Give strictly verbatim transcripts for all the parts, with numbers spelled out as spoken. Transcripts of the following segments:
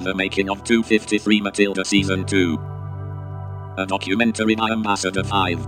The Making of two fifty-three Matilda Season two. A documentary by Ambassador five.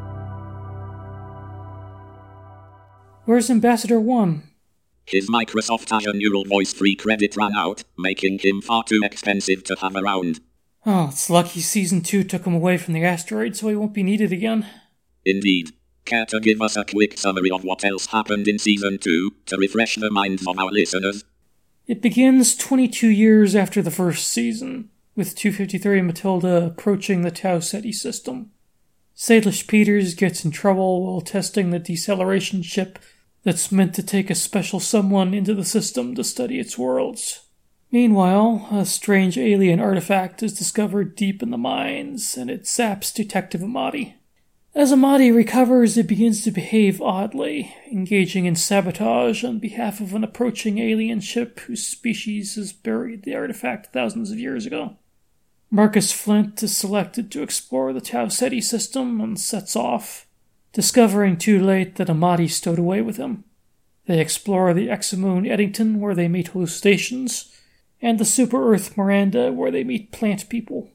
Where's Ambassador one? His Microsoft Azure Neural Voice free credit ran out, making him far too expensive to have around. Oh, it's lucky Season two took him away from the asteroid so he won't be needed again. Indeed. Care to give us a quick summary of what else happened in Season two, to refresh the minds of our listeners? It begins twenty-two years after the first season, with two fifty-three Matilda approaching the Tau Ceti system. Salish Peters gets in trouble while testing the deceleration ship that's meant to take a special someone into the system to study its worlds. Meanwhile, a strange alien artifact is discovered deep in the mines, and it zaps Detective Amati. As Amati recovers, it begins to behave oddly, engaging in sabotage on behalf of an approaching alien ship whose species has buried the artifact thousands of years ago. Marcus Flint is selected to explore the Tau Ceti system and sets off, discovering too late that Amati stowed away with him. They explore the exomoon Eddington, where they meet hallucinations, and the super-Earth Miranda, where they meet plant people.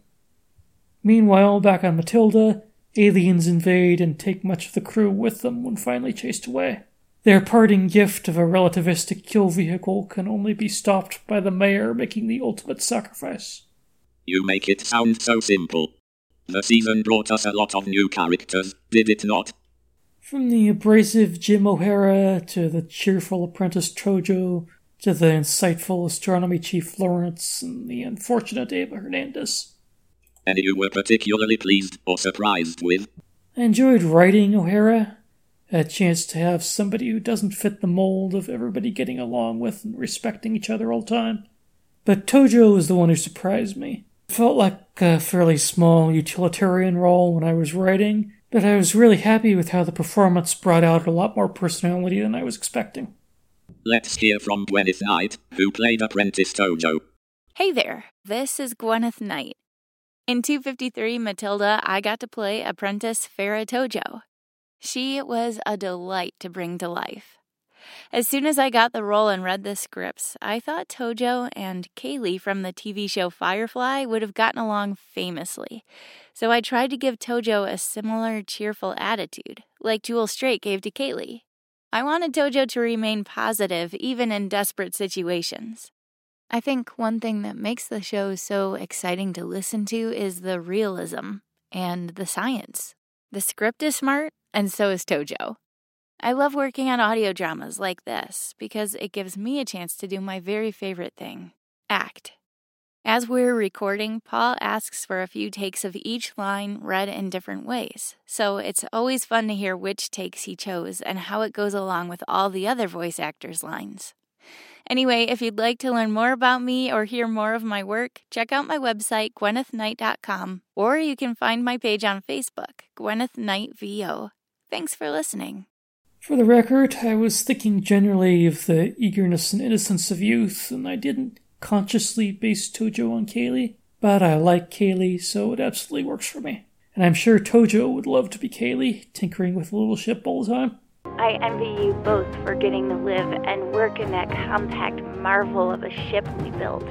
Meanwhile, back on Matilda, aliens invade and take much of the crew with them when finally chased away. Their parting gift of a relativistic kill vehicle can only be stopped by the mayor making the ultimate sacrifice. You make it sound so simple. The season brought us a lot of new characters, did it not? From the abrasive Jim O'Hara, to the cheerful apprentice Tojo, to the insightful astronomy chief Lawrence, and the unfortunate Ava Hernandez. And you were particularly pleased or surprised with? I enjoyed writing O'Hara. A chance to have somebody who doesn't fit the mold of everybody getting along with and respecting each other all the time. But Tojo was the one who surprised me. It felt like a fairly small utilitarian role when I was writing, but I was really happy with how the performance brought out a lot more personality than I was expecting. Let's hear from Gwyneth Knight, who played Apprentice Tojo. Hey there, this is Gwyneth Knight. In two fifty-three Matilda, I got to play Apprentice Farah Tojo. She was a delight to bring to life. As soon as I got the role and read the scripts, I thought Tojo and Kaylee from the T V show Firefly would have gotten along famously. So I tried to give Tojo a similar cheerful attitude, like Jewel Straight gave to Kaylee. I wanted Tojo to remain positive even in desperate situations. I think one thing that makes the show so exciting to listen to is the realism and the science. The script is smart, and so is Tojo. I love working on audio dramas like this because it gives me a chance to do my very favorite thing, act. As we're recording, Paul asks for a few takes of each line read in different ways, so it's always fun to hear which takes he chose and how it goes along with all the other voice actors' lines. Anyway, if you'd like to learn more about me or hear more of my work, check out my website, gwyneth knight dot com, or you can find my page on Facebook, Gwyneth Knight V O. Thanks for listening. For the record, I was thinking generally of the eagerness and innocence of youth, and I didn't consciously base Tojo on Kaylee, but I like Kaylee, so it absolutely works for me. And I'm sure Tojo would love to be Kaylee, tinkering with a little ship all the time. I envy you both for getting to live and work in that compact marvel of a ship we built.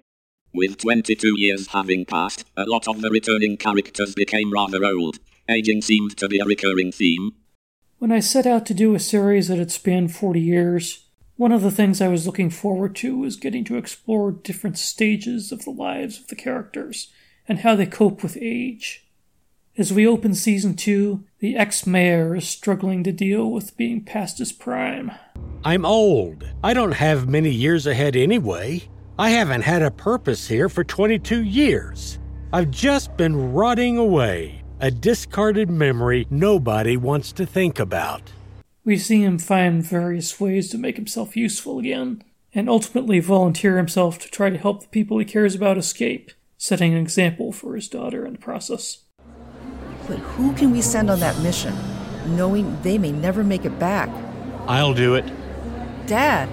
With twenty-two years having passed, a lot of the returning characters became rather old. Aging seemed to be a recurring theme. When I set out to do a series that had spanned forty years, one of the things I was looking forward to was getting to explore different stages of the lives of the characters and how they cope with age. As we open Season two, the ex-mayor is struggling to deal with being past his prime. I'm old. I don't have many years ahead anyway. I haven't had a purpose here for twenty-two years. I've just been rotting away, a discarded memory nobody wants to think about. We see him find various ways to make himself useful again, and ultimately volunteer himself to try to help the people he cares about escape, setting an example for his daughter in the process. But who can we send on that mission, knowing they may never make it back? I'll do it. Dad!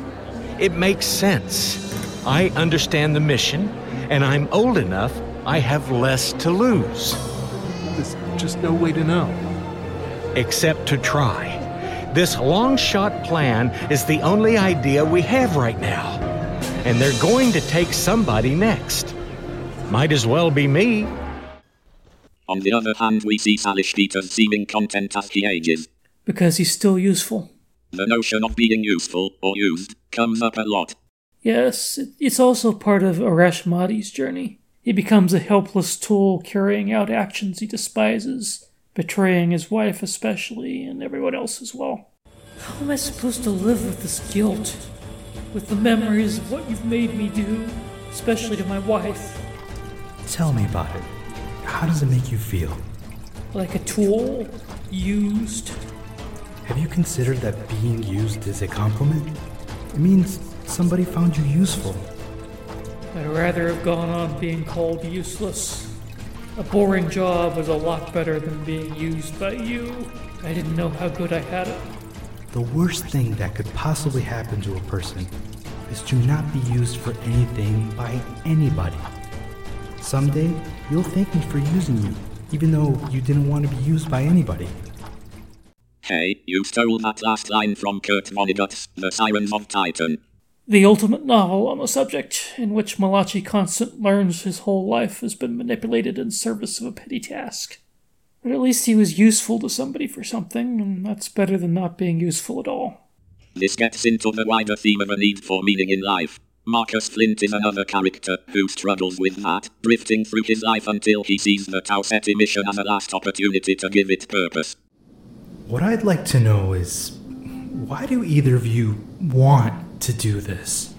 It makes sense. I understand the mission, and I'm old enough I have less to lose. There's just no way to know. Except to try. This long-shot plan is the only idea we have right now. and they're going to take somebody next. Might as well be me. On the other hand, we see Salish Peters seeming content as he ages. Because he's still useful. The notion of being useful, or used, comes up a lot. Yes, it's also part of Arash Mahdi's journey. He becomes a helpless tool carrying out actions he despises, betraying his wife especially, and everyone else as well. How am I supposed to live with this guilt? With the memories of what you've made me do, especially to my wife? Tell me about it. How does it make you feel? Like a tool, used. Have you considered that being used is a compliment? It means somebody found you useful. I'd rather have gone on being called useless. A boring job was a lot better than being used by you. I didn't know how good I had it. The worst thing that could possibly happen to a person is to not be used for anything by anybody. Someday, you'll thank me for using you, even though you didn't want to be used by anybody. Hey, you stole that last line from Kurt Vonnegut's The Sirens of Titan. The ultimate novel on the subject, in which Malachi Constant learns his whole life has been manipulated in service of a petty task. But at least he was useful to somebody for something, and that's better than not being useful at all. This gets into the wider theme of a need for meaning in life. Marcus Flint is another character who struggles with that, drifting through his life until he sees the Tau Ceti mission as a last opportunity to give it purpose. What I'd like to know is, why do either of you want to do this?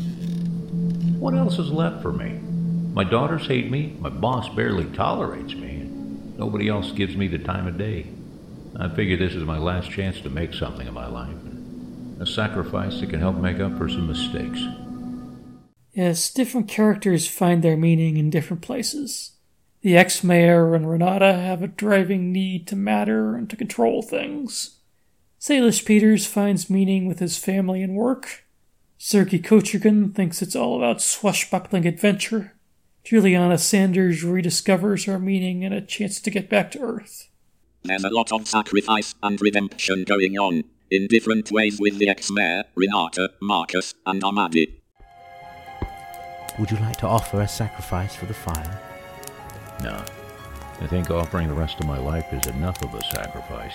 What else is left for me? My daughters hate me, my boss barely tolerates me, and nobody else gives me the time of day. I figure this is my last chance to make something of my life. A sacrifice that can help make up for some mistakes. Yes, different characters find their meaning in different places. The ex-mayor and Renata have a driving need to matter and to control things. Salish Peters finds meaning with his family and work. Sergei Kochurkin thinks it's all about swashbuckling adventure. Juliana Sanders rediscovers her meaning and a chance to get back to Earth. There's a lot of sacrifice and redemption going on, in different ways with the ex-mayor, Renata, Marcus, and Ahmadi. Would you like to offer a sacrifice for the fire? No. I think offering the rest of my life is enough of a sacrifice.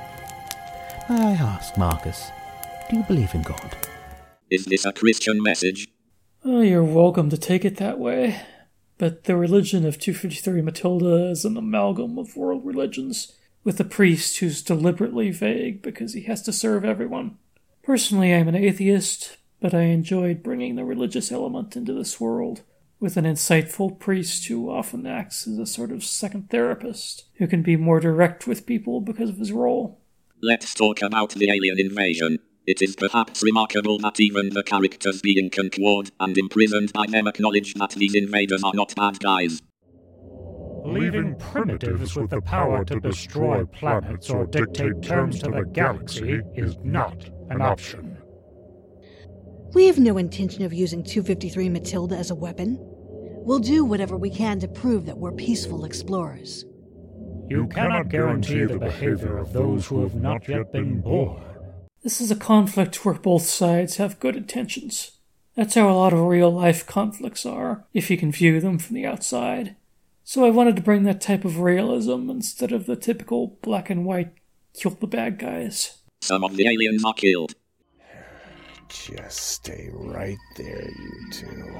May I ask, Marcus, do you believe in God? Is this a Christian message? Oh, you're welcome to take it that way. But the religion of two fifty-three Matilda is an amalgam of world religions, with a priest who's deliberately vague because he has to serve everyone. Personally, I'm an atheist, but I enjoyed bringing the religious element into this world, with an insightful priest who often acts as a sort of second therapist, who can be more direct with people because of his role. Let's talk about the alien invasion. It is perhaps remarkable that even the characters being conquered and imprisoned by them acknowledge that these invaders are not bad guys. Leaving primitives with the power to destroy planets or dictate terms to the galaxy is not an option. We have no intention of using two fifty-three Matilda as a weapon. We'll do whatever we can to prove that we're peaceful explorers. You cannot guarantee the behavior of those who have not yet been born. This is a conflict where both sides have good intentions. That's how a lot of real-life conflicts are, if you can view them from the outside. So I wanted to bring that type of realism instead of the typical black and white, kill the bad guys. Some of the aliens are killed. Just stay right there, you two.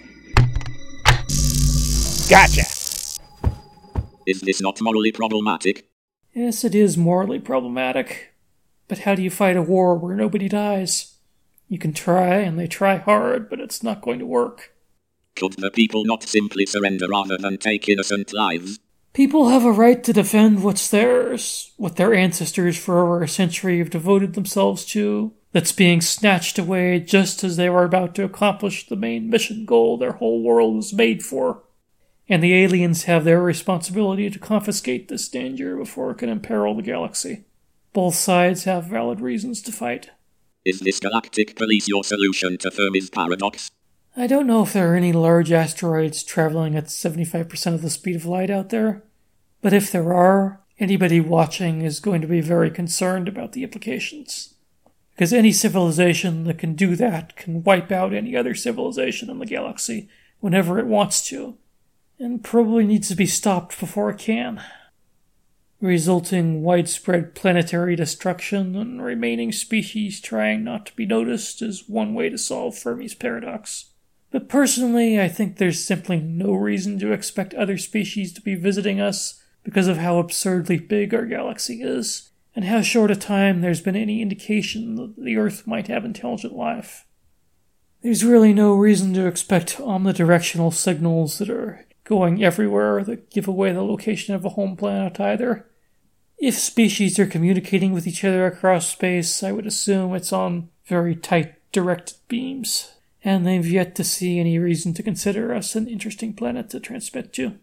Gotcha! Is this not morally problematic? Yes, it is morally problematic. But how do you fight a war where nobody dies? You can try, and they try hard, but it's not going to work. Could the people not simply surrender rather than take innocent lives? People have a right to defend what's theirs, what their ancestors for over a century have devoted themselves to, that's being snatched away just as they were about to accomplish the main mission goal their whole world was made for. And the aliens have their responsibility to confiscate this danger before it can imperil the galaxy. Both sides have valid reasons to fight. Is this galactic police your solution to Fermi's paradox? I don't know if there are any large asteroids traveling at seventy-five percent of the speed of light out there, but if there are, anybody watching is going to be very concerned about the implications. Because any civilization that can do that can wipe out any other civilization in the galaxy whenever it wants to, and probably needs to be stopped before it can. Resulting widespread planetary destruction and remaining species trying not to be noticed is one way to solve Fermi's paradox. But personally, I think there's simply no reason to expect other species to be visiting us because of how absurdly big our galaxy is, and how short a time there's been any indication that the Earth might have intelligent life. There's really no reason to expect omnidirectional signals that are going everywhere that give away the location of a home planet either. If species are communicating with each other across space, I would assume it's on very tight directed beams, and they've yet to see any reason to consider us an interesting planet to transmit to.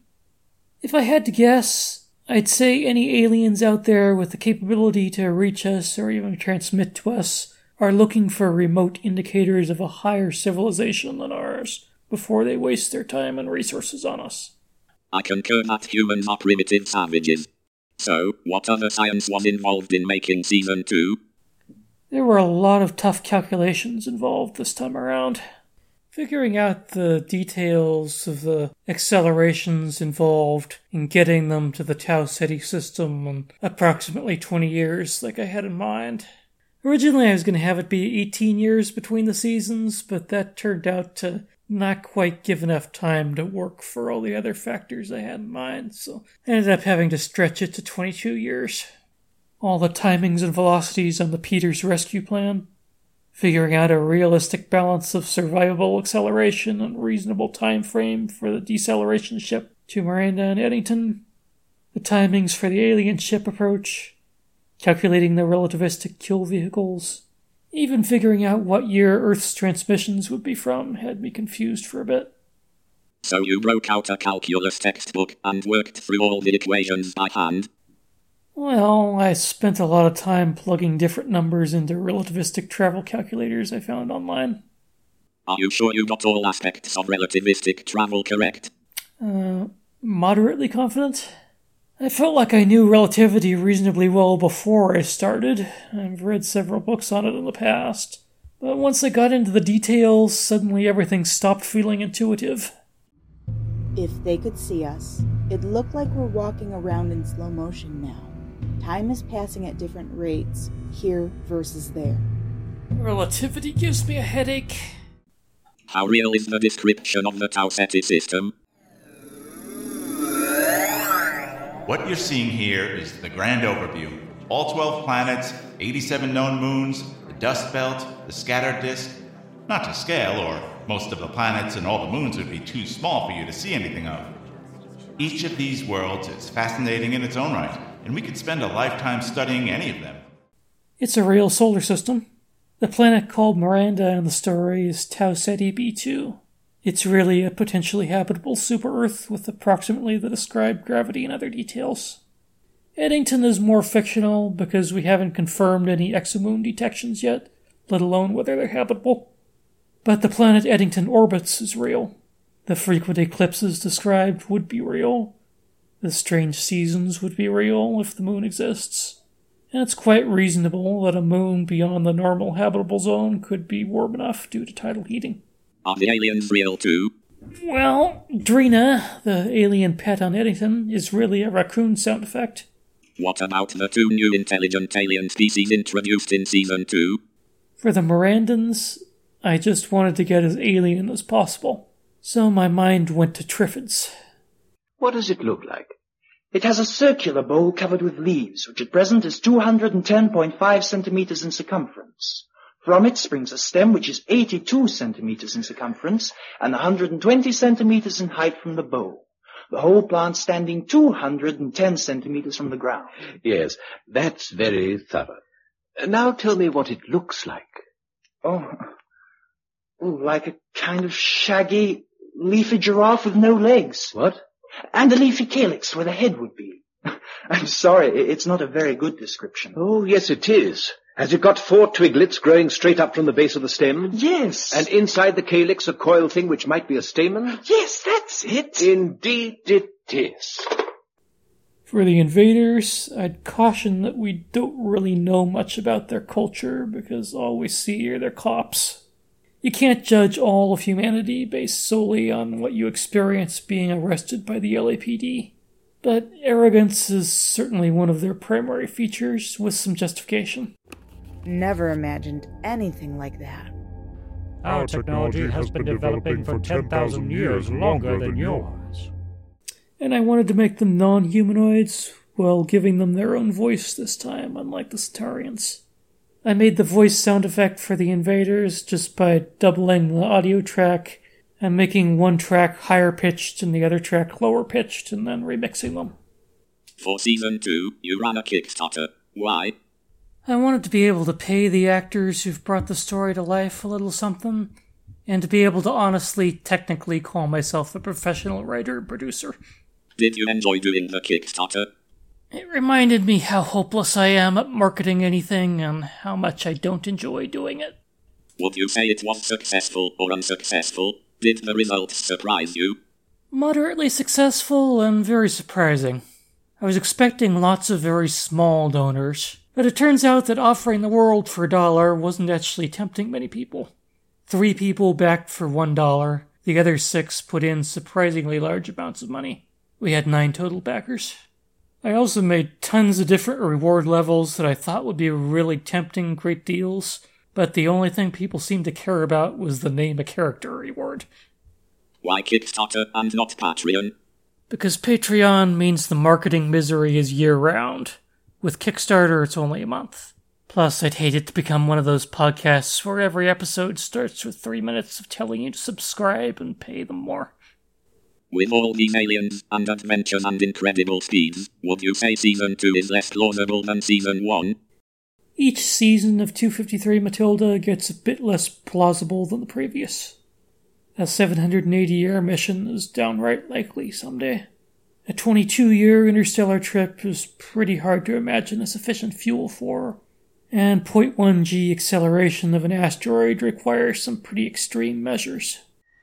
If I had to guess, I'd say any aliens out there with the capability to reach us or even transmit to us are looking for remote indicators of a higher civilization than ours before they waste their time and resources on us. I concur that humans are primitive savages. So, what other science was involved in making Season two? There were a lot of tough calculations involved this time around. Figuring out the details of the accelerations involved in getting them to the Tau Ceti system in approximately twenty years, like I had in mind. Originally I was going to have it be eighteen years between the seasons, but that turned out to not quite give enough time to work for all the other factors I had in mind, so I ended up having to stretch it to twenty-two years. All the timings and velocities on the Peters rescue plan, figuring out a realistic balance of survivable acceleration and reasonable time frame for the deceleration ship to Miranda and Eddington, the timings for the alien ship approach, calculating the relativistic kill vehicles, even figuring out what year Earth's transmissions would be from had me confused for a bit. So you broke out a calculus textbook and worked through all the equations by hand? Well, I spent a lot of time plugging different numbers into relativistic travel calculators I found online. Are you sure you got all aspects of relativistic travel correct? Uh, moderately confident. I felt like I knew relativity reasonably well before I started. I've read several books on it in the past. But once I got into the details, suddenly everything stopped feeling intuitive. If they could see us, it looked like we're walking around in slow motion now. Time is passing at different rates, here versus there. Relativity gives me a headache. How real is the description of the Tau Ceti system? What you're seeing here is the grand overview. All twelve planets, eighty-seven known moons, the dust belt, the scattered disk. Not to scale, or most of the planets and all the moons would be too small for you to see anything of. Each of these worlds is fascinating in its own right, and we could spend a lifetime studying any of them. It's a real solar system. The planet called Miranda in the story is Tau Ceti B two. It's really a potentially habitable super-Earth with approximately the described gravity and other details. Eddington is more fictional because we haven't confirmed any exomoon detections yet, let alone whether they're habitable. But the planet Eddington orbits is real. The frequent eclipses described would be real. The strange seasons would be real if the moon exists. And it's quite reasonable that a moon beyond the normal habitable zone could be warm enough due to tidal heating. Are the aliens real too? Well, Drina, the alien pet on Eddington, is really a raccoon sound effect. What about the two new intelligent alien species introduced in Season two? For the Mirandans, I just wanted to get as alien as possible. So my mind went to Triffids. What does it look like? It has a circular bowl covered with leaves, which at present is two hundred ten point five centimeters in circumference. From it springs a stem which is eighty-two centimeters in circumference and one hundred twenty centimeters in height from the bowl. The whole plant standing two hundred ten centimeters from the ground. Yes, that's very thorough. Now tell me what it looks like. Oh, oh like a kind of shaggy, leafy giraffe with no legs. What? And a leafy calyx where the head would be. I'm sorry, it's not a very good description. Oh, yes, it is. Has it got four twiglets growing straight up from the base of the stem? Yes. And inside the calyx a coiled thing which might be a stamen? Yes, that's it. Indeed it is. For the invaders, I'd caution that we don't really know much about their culture because all we see are their cops. You can't judge all of humanity based solely on what you experience being arrested by the L A P D. But arrogance is certainly one of their primary features, with some justification. Never imagined anything like that. Our technology has been developing for ten thousand years longer than yours. And I wanted to make them non-humanoids while giving them their own voice this time, unlike the Centaurians. I made the voice sound effect for the invaders just by doubling the audio track and making one track higher pitched and the other track lower pitched and then remixing them. For season two, you ran a Kickstarter. Why? I wanted to be able to pay the actors who've brought the story to life a little something, and to be able to honestly, technically call myself a professional writer and producer. Did you enjoy doing the Kickstarter? It reminded me how hopeless I am at marketing anything and how much I don't enjoy doing it. Would you say it was successful or unsuccessful? Did the results surprise you? Moderately successful and very surprising. I was expecting lots of very small donors, but it turns out that offering the world for a dollar wasn't actually tempting many people. Three people backed for one dollar. The other six put in surprisingly large amounts of money. We had nine total backers. I also made tons of different reward levels that I thought would be really tempting great deals, but the only thing people seemed to care about was the name a character reward. Why Kickstarter and not Patreon? Because Patreon means the marketing misery is year-round. With Kickstarter, it's only a month. Plus, I'd hate it to become one of those podcasts where every episode starts with three minutes of telling you to subscribe and pay them more. With all these aliens and adventures and incredible speeds, would you say Season two is less plausible than Season one? Each season of two fifty-three Matilda gets a bit less plausible than the previous. A seven hundred eighty year mission is downright likely someday. A twenty-two year interstellar trip is pretty hard to imagine a sufficient fuel for, and zero point one g acceleration of an asteroid requires some pretty extreme measures.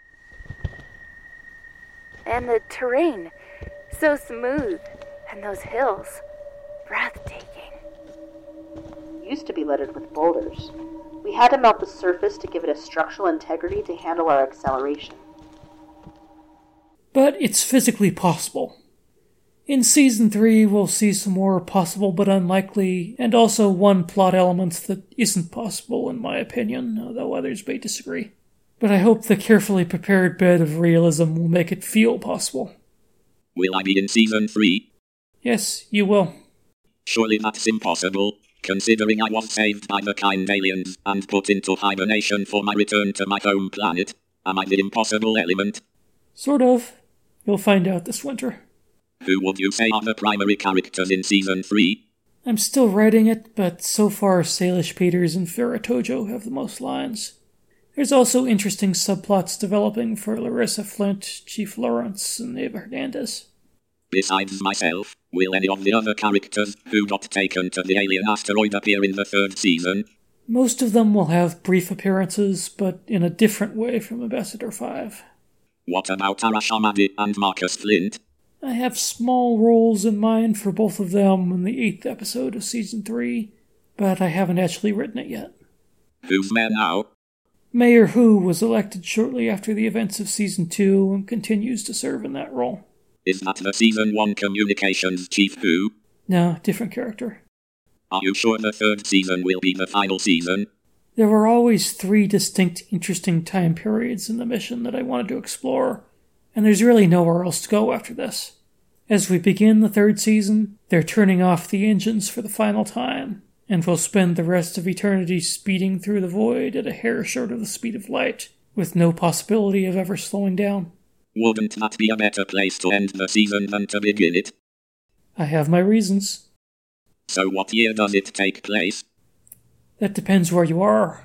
And the terrain, so smooth, and those hills, breathtaking. It used to be littered with boulders. We had to melt the surface to give it a structural integrity to handle our acceleration. But it's physically possible. In Season three, we'll see some more possible but unlikely, and also one plot element that isn't possible in my opinion, although others may disagree. But I hope the carefully prepared bed of realism will make it feel possible. Will I be in Season three? Yes, you will. Surely that's impossible, considering I was saved by the kind aliens and put into hibernation for my return to my home planet. Am I the impossible element? Sort of. You'll find out this winter. Who would you say are the primary characters in Season three? I'm still writing it, but so far Salish Peters and Farah Tojo have the most lines. There's also interesting subplots developing for Larissa Flint, Chief Lawrence, and Eva Hernandez. Besides myself, will any of the other characters who got taken to the alien asteroid appear in the third season? Most of them will have brief appearances, but in a different way from Ambassador five. What about Arash Ahmadi and Marcus Flint? I have small roles in mind for both of them in the eighth episode of Season three, but I haven't actually written it yet. Who's mayor now? Mayor Hu was elected shortly after the events of Season two and continues to serve in that role. Is that the Season one Communications Chief Hu? No, different character. Are you sure the third season will be the final season? There were always three distinct, interesting time periods in the mission that I wanted to explore, and there's really nowhere else to go after this. As we begin the third season, they're turning off the engines for the final time, and we'll spend the rest of eternity speeding through the void at a hair short of the speed of light, with no possibility of ever slowing down. Wouldn't that be a better place to end the season than to begin it? I have my reasons. So what year does it take place? That depends where you are.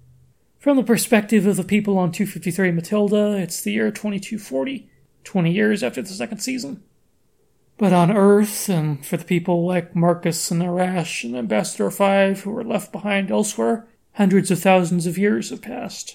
From the perspective of the people on two fifty-three Matilda, it's the year twenty-two forty, twenty years after the second season. But on Earth, and for the people like Marcus and Arash and Ambassador five who were left behind elsewhere, hundreds of thousands of years have passed.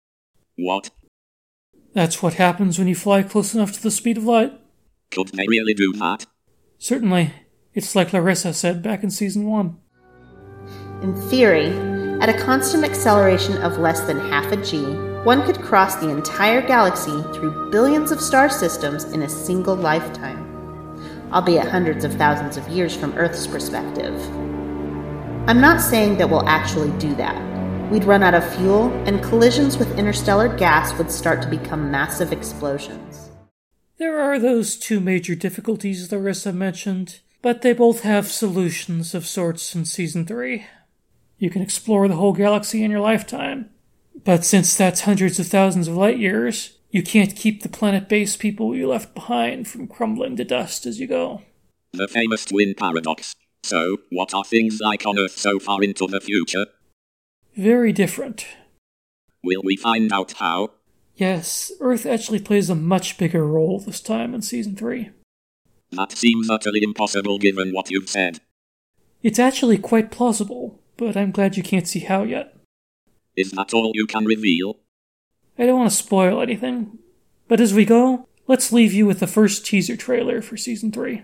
What? That's what happens when you fly close enough to the speed of light. Could they really do that? Certainly. It's like Larissa said back in season one. In theory, at a constant acceleration of less than half a G, one could cross the entire galaxy through billions of star systems in a single lifetime, albeit hundreds of thousands of years from Earth's perspective. I'm not saying that we'll actually do that. We'd run out of fuel, and collisions with interstellar gas would start to become massive explosions. There are those two major difficulties Larissa mentioned, but they both have solutions of sorts in Season three. You can explore the whole galaxy in your lifetime, but since that's hundreds of thousands of light years, you can't keep the planet-based people you left behind from crumbling to dust as you go. The famous twin paradox. So, what are things like on Earth so far into the future? Very different. Will we find out how? Yes, Earth actually plays a much bigger role this time in Season three. That seems utterly impossible given what you've said. It's actually quite plausible, but I'm glad you can't see how yet. Is that all you can reveal? I don't want to spoil anything, but as we go, let's leave you with the first teaser trailer for Season three.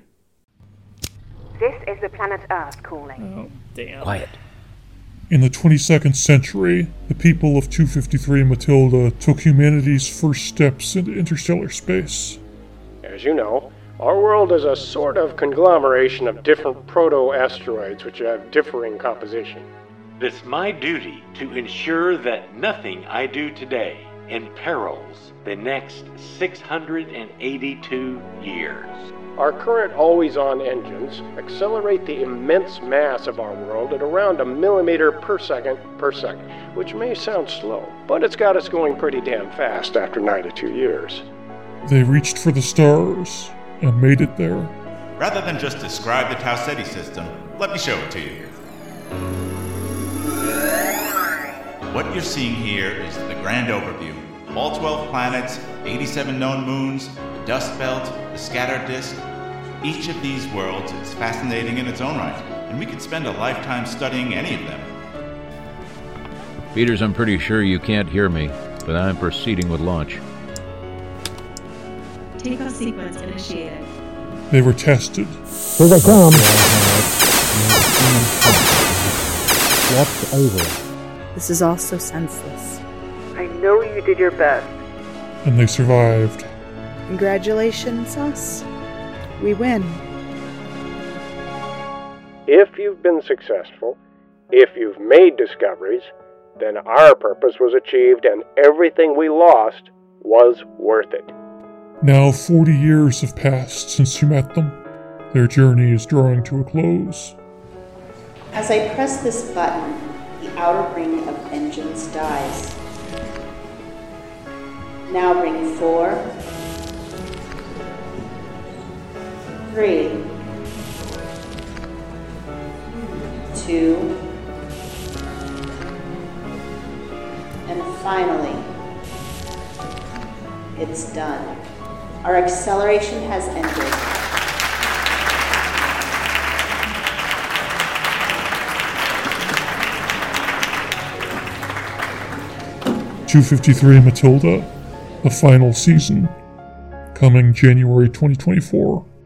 This is the planet Earth calling. Oh, damn. Quiet. In the twenty-second century, the people of two fifty-three Matilda took humanity's first steps into interstellar space. As you know, our world is a sort of conglomeration of different proto-asteroids which have differing composition. It's my duty to ensure that nothing I do today imperils the next six hundred eighty-two years. Our current always-on engines accelerate the immense mass of our world at around a millimeter per second per second, which may sound slow, but it's got us going pretty damn fast after ninety-two years. They reached for the stars and made it there. Rather than just describe the Tau Ceti system, let me show it to you. What you're seeing here is the grand overview. All twelve planets, eighty-seven known moons, the dust belt, the scatter disk. Each of these worlds is fascinating in its own right, and we could spend a lifetime studying any of them. Peters, I'm pretty sure you can't hear me, but I'm proceeding with launch. Takeoff sequence initiated. They were tested. Here they come. Watch over. This is all so senseless. I know you did your best. And they survived. Congratulations, us. We win. If you've been successful, if you've made discoveries, then our purpose was achieved and everything we lost was worth it. Now forty years have passed since you met them. Their journey is drawing to a close. As I press this button, the outer ring of engines dies. Now ring four, three, two, and finally, it's done. Our acceleration has ended. two fifty-three Matilda, the final season, coming January twenty twenty-four.